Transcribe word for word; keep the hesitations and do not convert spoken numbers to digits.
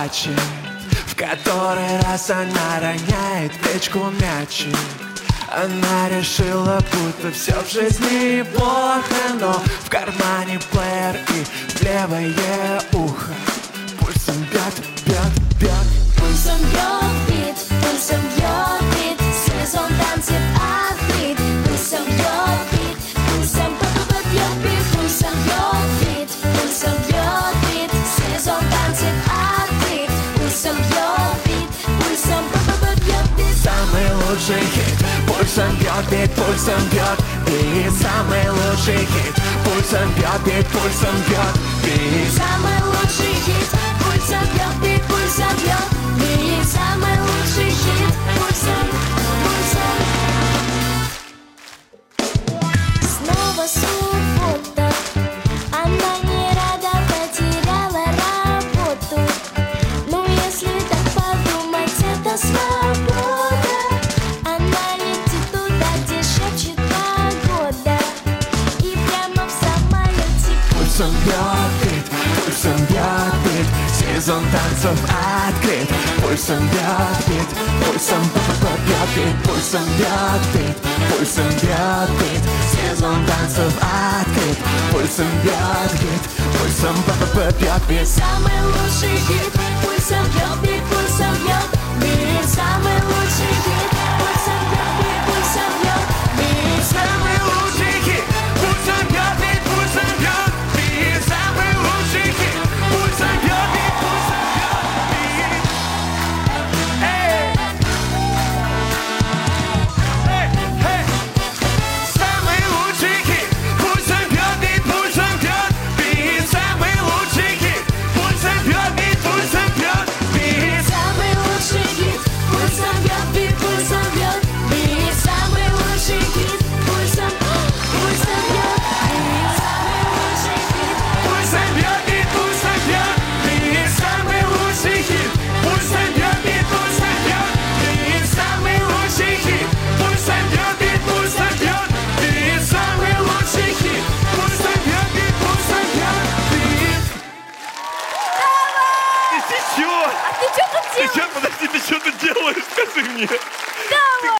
плачет. В который раз она роняет печку мячик. Она решила, будто все в жизни плохо, но в кармане плеер и в левое ухо пульсом бьет, бьет, бьет. Пульсом бьет бит, пульсом бьет бит, сезон танцев открыт. Пульсом бьет бит, пульсом бьет бит, пульсом бьет бит, пульсом бьет бит, сезон танцев открыт. Пульсом бьет бит, пульсом бьет бит. Самый лучший хит, пульсом бьет бит, пульсом бьет бит. Самый лучший хит, пульсом бьет бит, пульсом бьет бит. Самый лучший хит, пульсом бьет бит, пульсом бьет бит. Самый лучший хит, пульсом, пульсом. Снова суббота, она не рада, потеряла работу. Ну если так подумать, это свобода. Она летит туда, где шепчет погода, и прямо в самолете Пульсом бьет бит, пульсом бьет бит, сезон танцев открыт. Пульсом бьет бит, пульсом бьет бит, пульсом бьет бит, пульсом бьет бит, сезон танцев открыт. Пульсом бьет бит, пульсом бьет бит. самый лучший хит, пульсом бьет бит, пульсом бьет бит. Самый лучший хит, пульсом бьет бит, пульсом бьет бит. Самый лучший хит, пульсом бьет бит, пульсом бьет бит. Самый лучший хит, пульсом бьет бит, пульсом бьет бит. Эй! Эй, эй! Самый лучший хит, пульсом бьет бит, пульсом бьет бит. Самый лучший хит, пульсом бьет бит, пульсом бьет бит. Самый лучший хит, пульсом бьет бит, пульсом бьет бит. Самый лучший хит, пульсом, пульсом бьет бит. Самый лучший хит, Пульсом бьет бит, пульсом бьет бит. Самый лучший хит, пульсом бьет бит, пульсом бьет бит. Самый лучший хит, пульсом бьет бит, пульсом бьет бит. Самый лучший хит, пульсом бьет бит, пульсом бьет бит. Ты чё? А ты что тут Ты делаешь? чё, подожди, ты что тут делаешь, скажи мне?